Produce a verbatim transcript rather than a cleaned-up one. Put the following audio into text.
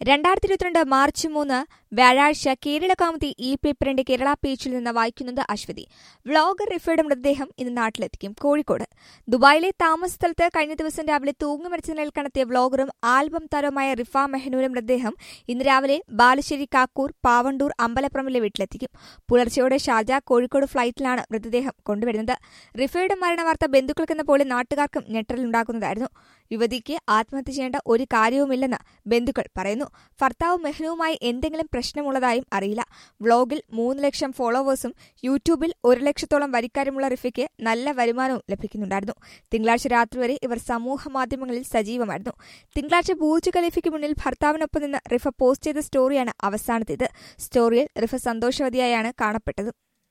രണ്ടായിരത്തി ഇരുപത്തിരണ്ട് മാർച്ച് മൂന്ന് വ്യാഴാഴ്ച കേരള കൗമുദി ഇ പേപ്പറിന്റെ കേരള പേജിൽ നിന്ന് വായിക്കുന്നത് അശ്വതി. വ്ളോഗർ റിഫയുടെ മൃതദേഹം ഇന്ന് നാട്ടിലെത്തിക്കും. കോഴിക്കോട് ദുബായിലെ താമസ സ്ഥലത്ത് കഴിഞ്ഞ ദിവസം രാവിലെ തൂങ്ങിമരിച്ച നിലയിൽ കണ്ടെത്തിയ വ്ളോഗറും ആൽബം താരവുമായ റിഫ മെഹനൂന്റെ മൃതദേഹം ഇന്ന് രാവിലെ ബാലുശ്ശേരി കാക്കൂർ പാവണ്ടൂർ അമ്പലപ്പുറമിലെ വീട്ടിലെത്തിക്കും. പുലർച്ചെയോടെ ഷാർജ കോഴിക്കോട് ഫ്ളൈറ്റിലാണ് മൃതദേഹം കൊണ്ടുവരുന്നത്. റിഫയുടെ മരണവാർത്ത ബന്ധുക്കൾക്കെന്ന പോലെ നാട്ടുകാർക്കും ഞെട്ടലുണ്ടാക്കുന്നതായിരുന്നു. യുവതിക്ക് ആത്മഹത്യ ചെയ്യേണ്ട ഒരു കാര്യവുമില്ലെന്ന് ബന്ധുക്കൾ പറയുന്നു. ഭർത്താവ് മെഹ്നുവുമായി എന്തെങ്കിലും പ്രശ്നമുള്ളതായും അറിയില്ല. വ്ളോഗിൽ മൂന്ന് ലക്ഷം ഫോളോവേഴ്സും യൂട്യൂബിൽ ഒരു ലക്ഷത്തോളം വരിക്കാരുമുള്ള റിഫയ്ക്ക് നല്ല വരുമാനവും ലഭിക്കുന്നുണ്ടായിരുന്നു. തിങ്കളാഴ്ച രാത്രി വരെ ഇവർ സമൂഹ മാധ്യമങ്ങളിൽ സജീവമായിരുന്നു. തിങ്കളാഴ്ച ബൂർജ് ഖലീഫയ്ക്ക് മുന്നിൽ ഭർത്താവിനൊപ്പം നിന്ന് റിഫ പോസ്റ്റ് ചെയ്ത സ്റ്റോറിയാണ് അവസാനത്തേത്. സ്റ്റോറിയിൽ റിഫ സന്തോഷവതിയായാണ് കാണപ്പെട്ടത്.